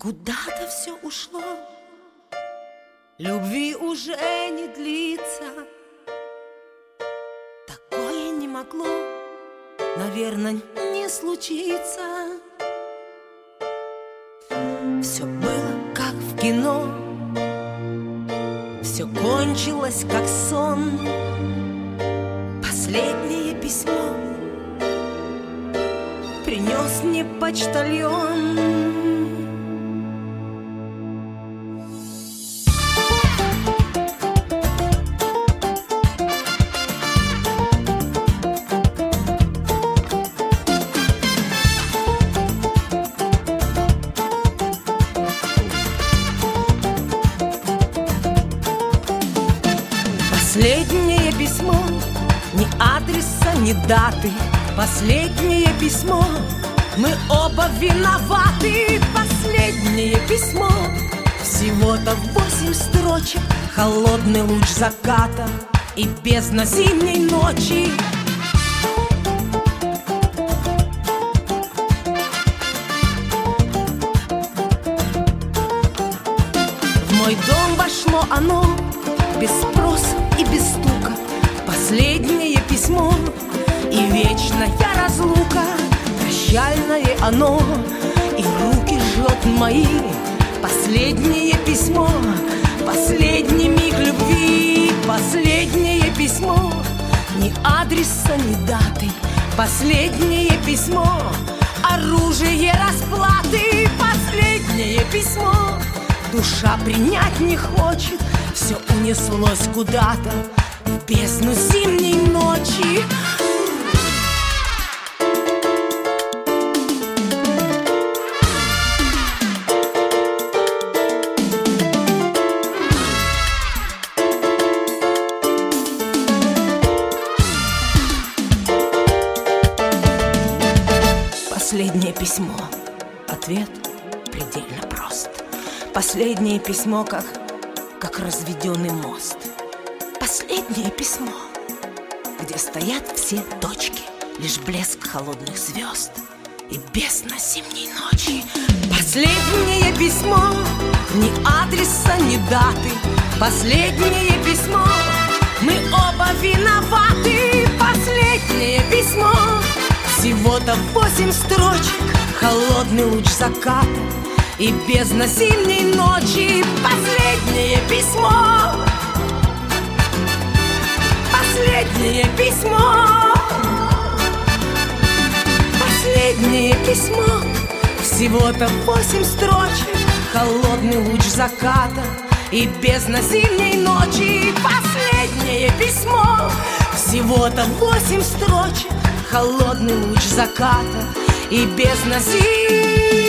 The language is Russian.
Куда-то все ушло, любви уже не длится. Такое не могло, наверное, не случиться. Все было как в кино, все кончилось как сон. Последнее письмо принес мне почтальон. Последнее письмо, ни адреса, ни даты. Последнее письмо, мы оба виноваты. Последнее письмо, всего-то 8 строчек. Холодный луч заката и бездна зимней ночи. В мой дом вошло оно без спроса и без стука. Последнее письмо и вечная разлука. Прощальное оно, и руки жжет мои. Последнее письмо, последний миг любви. Последнее письмо, ни адреса, ни даты. Последнее письмо, оружие расплаты. Последнее письмо, душа принять не хочет. Все унеслось куда-то в бездну зимней ночи. Последнее письмо. Ответ предельно прост. Последнее письмо, как разведенный мост. Последнее письмо, где стоят все точки, лишь блеск холодных звезд и бездна зимней ночи. Последнее письмо, ни адреса, ни даты. Последнее письмо, мы оба виноваты. Последнее письмо, всего-то 8 строчек. Холодный луч заката и бездна зимней ночи. Последнее письмо, последнее письмо, последнее письмо, всего-то 8 строчек. Холодный луч заката и бездна зимней ночи. Последнее письмо, всего-то 8 строчек. Холодный луч заката и бездна зимней